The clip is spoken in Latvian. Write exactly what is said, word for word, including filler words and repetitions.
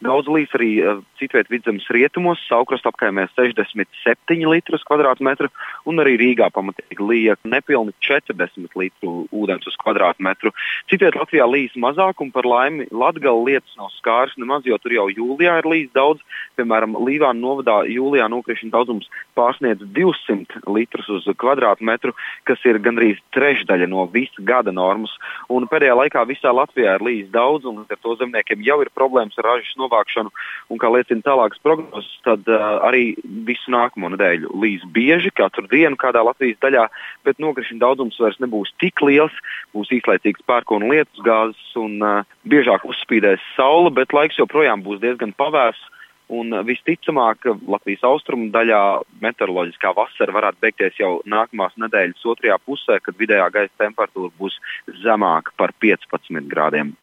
Daudz līs arī citviet Vidzemes rietumos, Saukrasta apkaimē sešdesmit septiņi litri uz kvadrātmetru, un arī Rīgā pamatīgi līja nepilni četrdesmit litru ūdens uz kvadrātmetru. Citviet Latvijā līs mazāk, un par laimi Latgala lietus nav skāris nemaz, jo tur jau jūlijā ir līs daudz. Piemēram, Līvānu novadā jūlijā nokrišņu daudzums pārsniedz divsimt litrus uz kvadrātmetru, kas ir gandrīz trešdaļa no visa gada normas. Un pēdējā laikā visā Latvijā ir līs daudz, un ar to zemniekiem jau ir problēmas ar ražas novākšanu. Un kā liecina tālākas prognozes, tad uh, arī visu nākamo nedēļu līs bieži, katru dienu kādā Latvijas daļā, bet nokrišņu daudzums vairs nebūs tik liels, būs īslaicīgs pērkona lietus gāzes un uh, biežāk uzspīdēs saule, bet laiks joprojām būs diezgan pavērs. Un visticamāk, Latvijas austrumu daļā meteoroloģiskā vasara varētu beigties jau nākamās nedēļas otrajā pusē, kad vidējā gaisa temperatūra būs zemāka par piecpadsmit grādiem.